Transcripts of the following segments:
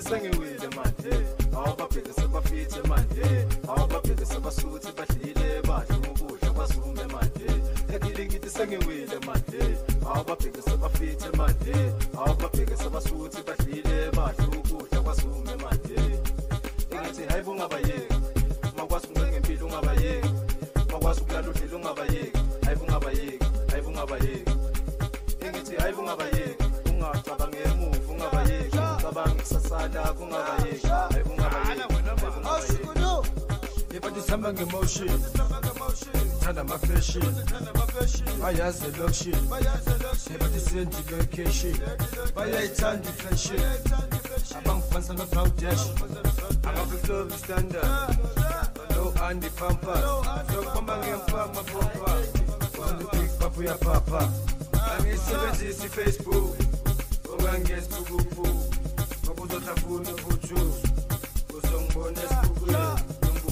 sengiwile manje awubabheke sebafithe manje awubabheke sebasuthi badlile badla ukudla kwasume manje ekilikithi sengiwile manje awubabheke sebafithe manje awubabheke sebasuthi badlile badla ukudla kwasume manje engithi hayibo ungabayeki makwazi ukuncenga impilo ungabayeki makwazi ukulala udlile ungabayeki hayibo ungabayeki hayibo ungabayeki engithi hayibo ungabayeki ungacabanga emuva ungabayeki ucabanga ikusasa kungabayeki hayibo ungabayeki Everybody samba ngemotion Thanda ama-fashion Bayazi lotion Everybody send location Bayayithanda i-fashion Abangifanisa no-foundation Ababeflow standard No Andy Pampas Sokuhamba ngemfama pompa On the big papu ya papa Angisebenzisa i-Facebook Ongangesibukupu Ngobuzotafuna ubujuice Uzongibona esibukweni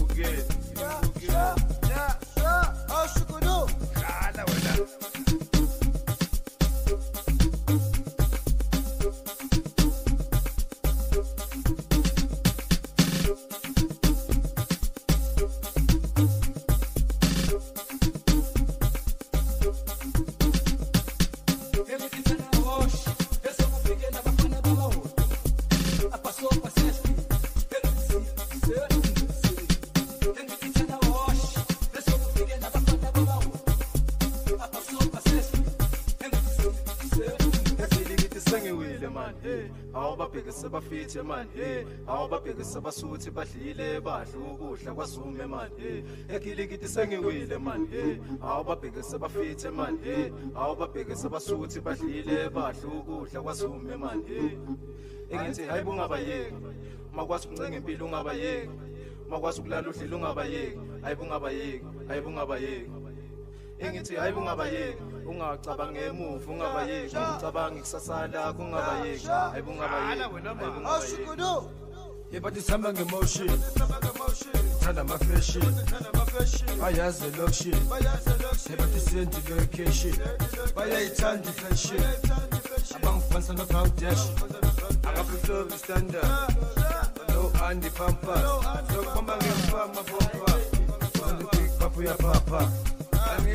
awubabheke sebafithe manje awubabheke sebasuthi badlile badla ukudla kwasume manje ekilikithi sengiwile manje awubabheke sebafithe manje awubabheke sebasuthi badlile badla ukudla kwasume manje engithi hayibo ungabayeki makwazi ukuncenga impilo ungabayeki makwazi ukulala udlile ungabayeki hayibo ungabayeki hayibo ungabayeki engithi hayibo ungabayeki ungacabanga emuva ungabayeki ucabanga ikusasa lakho ungabayeki hayibo ungabayeki Everybody samba ngemotion Thanda ama-fashion Bayazi lotion Everybody send location Bayayithanda i-fashion Abangifanisa no-foundation Ababeflow standard No Andy Pampas Sokuhamba ngemfama pompa On the big papu ya papa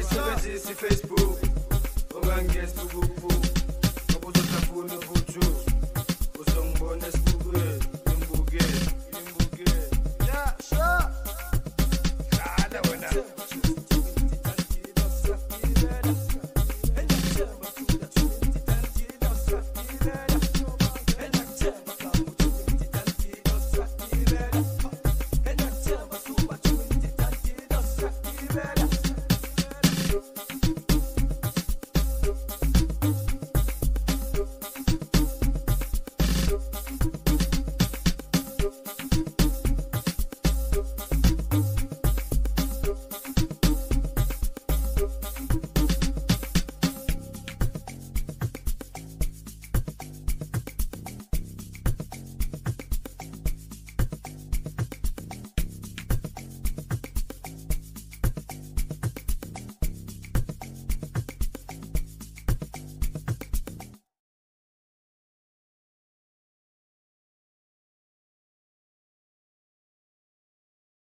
Angisebenzisa i-Facebook Ongangesibukupu Ngobuzotafuna ubujuice